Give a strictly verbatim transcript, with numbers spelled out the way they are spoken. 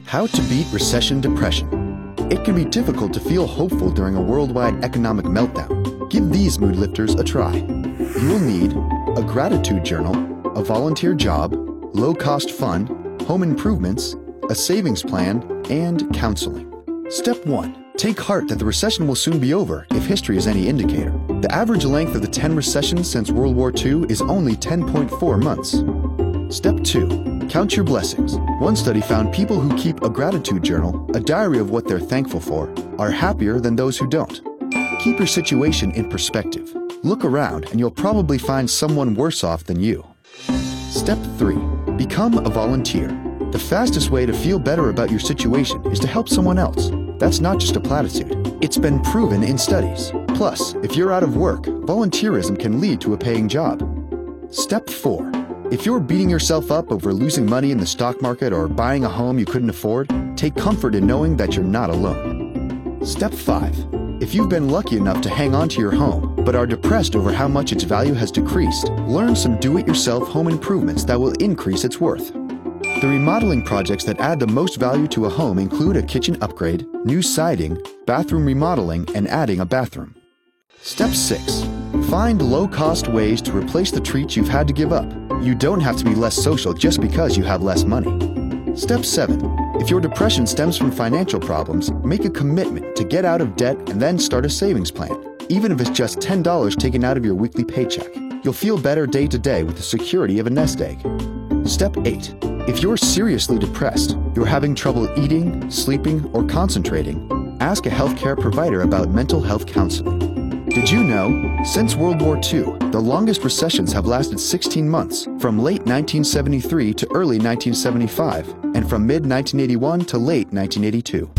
How to beat recession depression. It can be difficult to feel hopeful during a worldwide economic meltdown. Give these mood lifters a try. You will need a gratitude journal, a volunteer job, low-cost fund, home improvements, a savings plan, and counseling. Step one. Take heart that the recession will soon be over if history is any indicator. The average length of the ten recessions since World War Two is only ten point four months. Step two. Count your blessings. One study found people who keep a gratitude journal, a diary of what they're thankful for, are happier than those who don't. Keep your situation in perspective. Look around and you'll probably find someone worse off than you. Step three. Become a volunteer. The fastest way to feel better about your situation is to help someone else. That's not just a platitude. It's been proven in studies. Plus, if you're out of work, volunteerism can lead to a paying job. Step four. If you're beating yourself up over losing money in the stock market or buying a home you couldn't afford, take comfort in knowing that you're not alone. Step five. If you've been lucky enough to hang on to your home, but are depressed over how much its value has decreased, learn some do-it-yourself home improvements that will increase its worth. The remodeling projects that add the most value to a home include a kitchen upgrade, new siding, bathroom remodeling, and adding a bathroom. Step six. Find low-cost ways to replace the treats you've had to give up. You don't have to be less social just because you have less money. Step seven. If your depression stems from financial problems, make a commitment to get out of debt and then start a savings plan, even if it's just ten dollars taken out of your weekly paycheck. You'll feel better day to day with the security of a nest egg. Step eight. If you're seriously depressed, you're having trouble eating, sleeping, or concentrating, ask a healthcare provider about mental health counseling. Did you know, since World War Two, the longest recessions have lasted sixteen months, from late nineteen seventy-three to early nineteen seventy-five, and from mid nineteen eighty-one to late nineteen eighty-two.